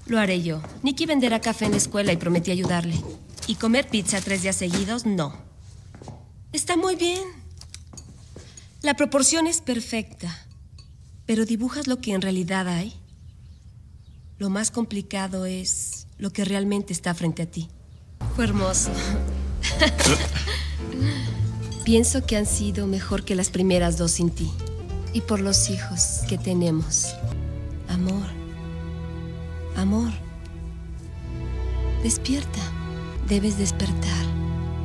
Lo haré yo. Nicky venderá café en la escuela y prometí ayudarle. Y comer pizza 3 días seguidos, no. Está muy bien. La proporción es perfecta. Pero dibujas lo que en realidad hay. Lo más complicado es lo que realmente está frente a ti. Fue hermoso. Pienso que han sido mejor que las primeras 2 sin ti. Y por los hijos que tenemos. Amor. Amor. Despierta. Debes despertar.